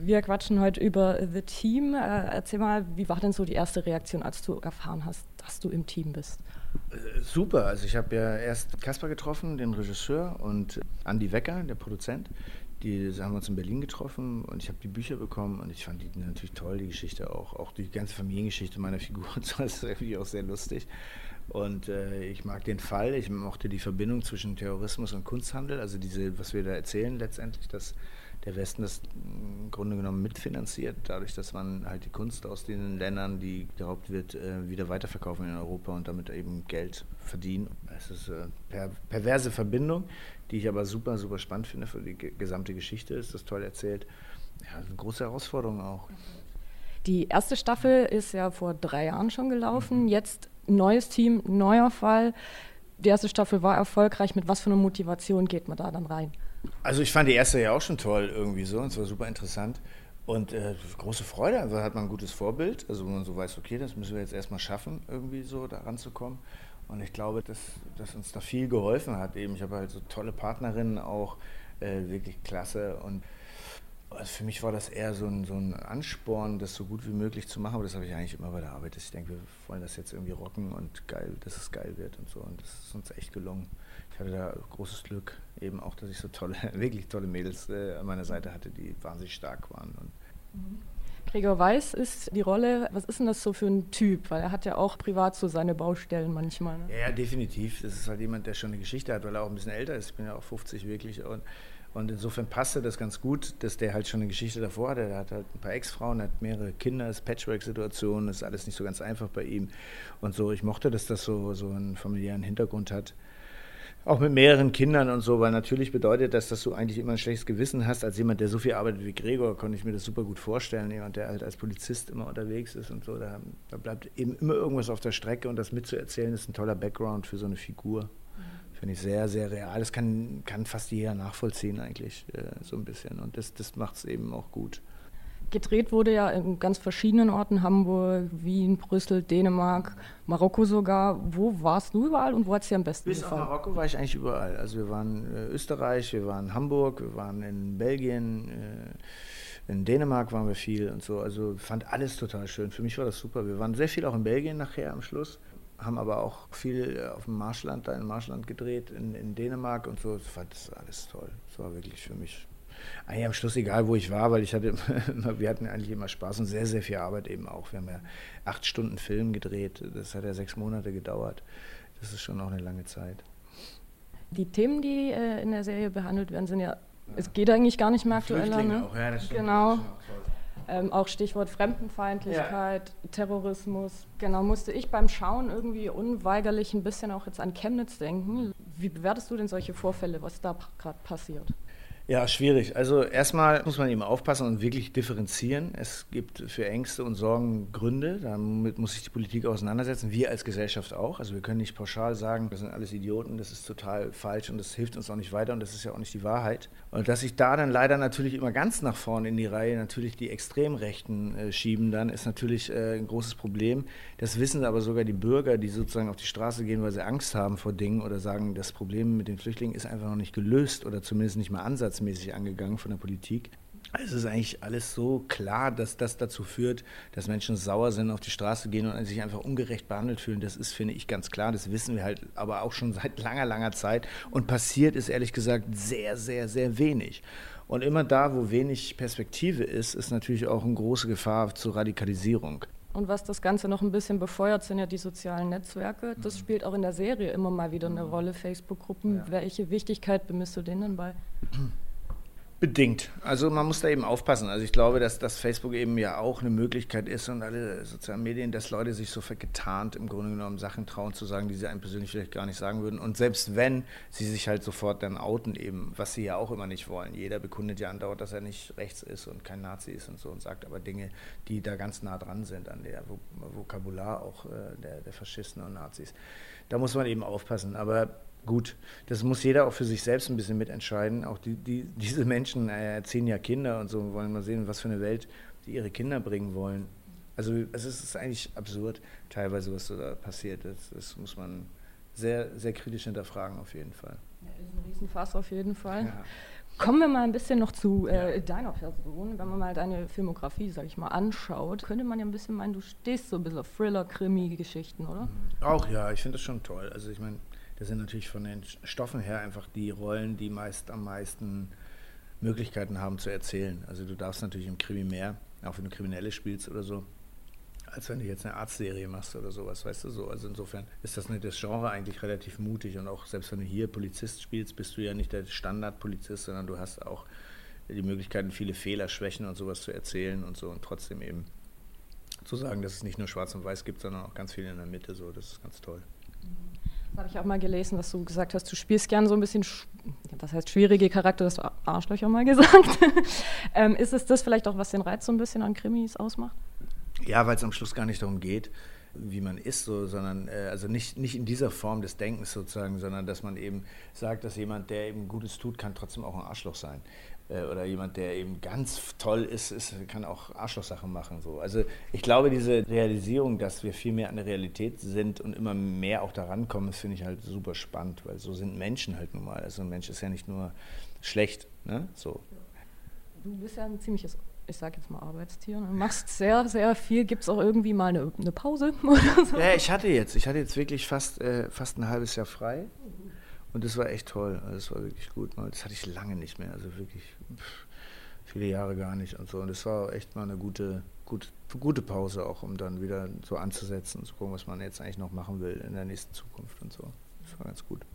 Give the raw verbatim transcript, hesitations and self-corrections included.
Wir quatschen heute über The Team. Äh, erzähl mal, wie war denn so die erste Reaktion, als du erfahren hast, dass du im Team bist? Äh, super, also ich habe ja erst Kasper getroffen, den Regisseur, und Andi Wecker, der Produzent. Die haben uns in Berlin getroffen und ich habe die Bücher bekommen und ich fand die natürlich toll, die Geschichte auch. Auch die ganze Familiengeschichte meiner Figur und so, das ist irgendwie auch sehr lustig. Und äh, ich mag den Fall, ich mochte die Verbindung zwischen Terrorismus und Kunsthandel, also diese, was wir da erzählen letztendlich, dass der Westen das im Grunde genommen mitfinanziert, dadurch, dass man halt die Kunst aus den Ländern, die geraubt wird, äh, wieder weiterverkaufen in Europa und damit eben Geld verdienen. Es ist eine per perverse Verbindung, die ich aber super, super spannend finde für die gesamte Geschichte. Ist das toll erzählt. Ja, eine große Herausforderung auch. Die erste Staffel ist ja vor drei Jahren schon gelaufen. Jetzt neues Team, neuer Fall. Die erste Staffel war erfolgreich. Mit was für einer Motivation geht man da dann rein? Also ich fand die erste ja auch schon toll irgendwie so. Es war super interessant. Und äh, große Freude, also hat man ein gutes Vorbild. Also wo man so weiß, okay, das müssen wir jetzt erstmal schaffen, irgendwie so da ranzukommen. Und ich glaube, dass, dass uns da viel geholfen hat. Eben, ich habe halt so tolle Partnerinnen auch, äh, wirklich klasse. Und also für mich war das eher so ein, so ein Ansporn, das so gut wie möglich zu machen. Aber das habe ich eigentlich immer bei der Arbeit. Ich denke, wir wollen das jetzt irgendwie rocken und geil, dass es geil wird und so. Und das ist uns echt gelungen. Ich hatte da großes Glück, eben auch, dass ich so tolle, wirklich tolle Mädels äh, an meiner Seite hatte, die wahnsinnig stark waren. Und Gregor Weiß ist die Rolle. Was ist denn das so für ein Typ? Weil er hat ja auch privat so seine Baustellen manchmal. Ne? Ja, ja, definitiv. Das ist halt jemand, der schon eine Geschichte hat, weil er auch ein bisschen älter ist. Ich bin ja auch fünfzig wirklich. Und, und insofern passte das ganz gut, dass der halt schon eine Geschichte davor hat. Er hat halt ein paar Ex-Frauen, hat mehrere Kinder, ist Patchwork-Situation, ist alles nicht so ganz einfach bei ihm. Und so, ich mochte, dass das so, so einen familiären Hintergrund hat. Auch mit mehreren Kindern und so, weil natürlich bedeutet das, dass du eigentlich immer ein schlechtes Gewissen hast. Als jemand, der so viel arbeitet wie Gregor, konnte ich mir das super gut vorstellen. Jemand, der halt als Polizist immer unterwegs ist und so, da, da bleibt eben immer irgendwas auf der Strecke und das mitzuerzählen, ist ein toller Background für so eine Figur. Mhm. Finde ich sehr, sehr real. Das kann, kann fast jeder nachvollziehen eigentlich, äh, so ein bisschen. Und das, das macht es eben auch gut. Gedreht wurde ja in ganz verschiedenen Orten, Hamburg, Wien, Brüssel, Dänemark, Marokko sogar. Wo warst du überall und wo hat es dir am besten Bis gefallen? auf Marokko war ich eigentlich überall. Also wir waren in äh, Österreich, wir waren in Hamburg, wir waren in Belgien, äh, in Dänemark waren wir viel und so. Also fand alles total schön. Für mich war das super. Wir waren sehr viel auch in Belgien nachher am Schluss, haben aber auch viel auf dem Marschland, da in Marschland gedreht, in, in Dänemark und so. Ich fand das alles toll. Das war wirklich für mich eigentlich am Schluss egal, wo ich war, weil ich hatte immer, wir hatten eigentlich immer Spaß und sehr, sehr viel Arbeit eben auch. Wir haben ja acht Stunden Film gedreht, das hat ja sechs Monate gedauert. Das ist schon auch eine lange Zeit. Die Themen, die äh, in der Serie behandelt werden, sind ja, ja, es geht eigentlich gar nicht mehr aktueller. Ne? Auch, ja, das stimmt. Genau. Das ist auch, ähm, auch Stichwort Fremdenfeindlichkeit, ja. Terrorismus. Genau, musste ich beim Schauen irgendwie unweigerlich ein bisschen auch jetzt an Chemnitz denken. Wie bewertest du denn solche Vorfälle, was da gerade passiert? Ja, schwierig. Also erstmal muss man eben aufpassen und wirklich differenzieren. Es gibt für Ängste und Sorgen Gründe, damit muss sich die Politik auseinandersetzen, wir als Gesellschaft auch. Also wir können nicht pauschal sagen, das sind alles Idioten, das ist total falsch und das hilft uns auch nicht weiter und das ist ja auch nicht die Wahrheit. Und dass sich da dann leider natürlich immer ganz nach vorne in die Reihe natürlich die Extremrechten äh, schieben, dann ist natürlich äh, ein großes Problem. Das wissen aber sogar die Bürger, die sozusagen auf die Straße gehen, weil sie Angst haben vor Dingen oder sagen, das Problem mit den Flüchtlingen ist einfach noch nicht gelöst oder zumindest nicht mal ansatzmäßig angegangen von der Politik. Es ist eigentlich alles so klar, dass das dazu führt, dass Menschen sauer sind, auf die Straße gehen und sich einfach ungerecht behandelt fühlen. Das ist, finde ich, ganz klar. Das wissen wir halt aber auch schon seit langer, langer Zeit. Und passiert ist, ehrlich gesagt, sehr, sehr, sehr wenig. Und immer da, wo wenig Perspektive ist, ist natürlich auch eine große Gefahr zur Radikalisierung. Und was das Ganze noch ein bisschen befeuert, sind ja die sozialen Netzwerke. Das spielt auch in der Serie immer mal wieder eine Rolle, Facebook-Gruppen. Ja. Welche Wichtigkeit bemisst du denen bei? Bedingt. Also man muss da eben aufpassen. Also ich glaube, dass, dass Facebook eben ja auch eine Möglichkeit ist und alle sozialen Medien, dass Leute sich so getarnt im Grunde genommen Sachen trauen zu sagen, die sie einem persönlich vielleicht gar nicht sagen würden. Und selbst wenn, sie sich halt sofort dann outen eben, was sie ja auch immer nicht wollen. Jeder bekundet ja andauernd, dass er nicht rechts ist und kein Nazi ist und so und sagt aber Dinge, die da ganz nah dran sind an der Vokabular auch äh, der, der Faschisten und Nazis. Da muss man eben aufpassen. Aber gut, das muss jeder auch für sich selbst ein bisschen mitentscheiden. Auch die, die, diese Menschen äh, erziehen ja Kinder und so, wollen mal sehen, was für eine Welt die ihre Kinder bringen wollen. Also es ist eigentlich absurd, teilweise, was so da passiert. Das, das muss man sehr, sehr kritisch hinterfragen, auf jeden Fall. Ja, ist ein Riesenfass auf jeden Fall. Ja. Kommen wir mal ein bisschen noch zu äh, deiner Person. Wenn man mal deine Filmografie, sag ich mal, anschaut, könnte man ja ein bisschen meinen, du stehst so ein bisschen auf Thriller, Krimi-Geschichten, oder? Auch ja, ich finde das schon toll. Also ich meine, das sind natürlich von den Stoffen her einfach die Rollen, die meist am meisten Möglichkeiten haben zu erzählen. Also du darfst natürlich im Krimi mehr, auch wenn du Kriminelle spielst oder so, als wenn du jetzt eine Arztserie machst oder sowas, weißt du so. Also insofern ist das, das Genre eigentlich relativ mutig und auch selbst wenn du hier Polizist spielst, bist du ja nicht der Standardpolizist, sondern du hast auch die Möglichkeiten, viele Fehler, Schwächen und sowas zu erzählen und so und trotzdem eben zu sagen, dass es nicht nur Schwarz und Weiß gibt, sondern auch ganz viel in der Mitte, so, das ist ganz toll. Das habe ich auch mal gelesen, dass du gesagt hast, du spielst gern so ein bisschen, was heißt schwierige Charakter, das hast du Arschlöcher mal gesagt. ähm, ist es das vielleicht auch, was den Reiz so ein bisschen an Krimis ausmacht? Ja, weil es am Schluss gar nicht darum geht, wie man ist, so, sondern äh, also nicht, nicht in dieser Form des Denkens sozusagen, sondern dass man eben sagt, dass jemand, der eben Gutes tut, kann trotzdem auch ein Arschloch sein. Äh, oder jemand, der eben ganz toll ist, ist kann auch Arschlochsachen machen. So. Also ich glaube, diese Realisierung, dass wir viel mehr an der Realität sind und immer mehr auch daran kommen, das finde ich halt super spannend, weil so sind Menschen halt nun mal. Also ein Mensch ist ja nicht nur schlecht, ne? So. Du bist ja ein ziemliches, ich sag jetzt mal Arbeitstier, ne? Du machst sehr, sehr viel. Gibt es auch irgendwie mal eine, eine Pause oder so? Ja, ich hatte jetzt, ich hatte jetzt wirklich fast, äh, fast ein halbes Jahr frei und das war echt toll, also das war wirklich gut. Das hatte ich lange nicht mehr, also wirklich pff, viele Jahre gar nicht und so. Und das war echt mal eine gute, gute, gute Pause auch, um dann wieder so anzusetzen und zu gucken, was man jetzt eigentlich noch machen will in der nächsten Zukunft und so. Das war ganz gut.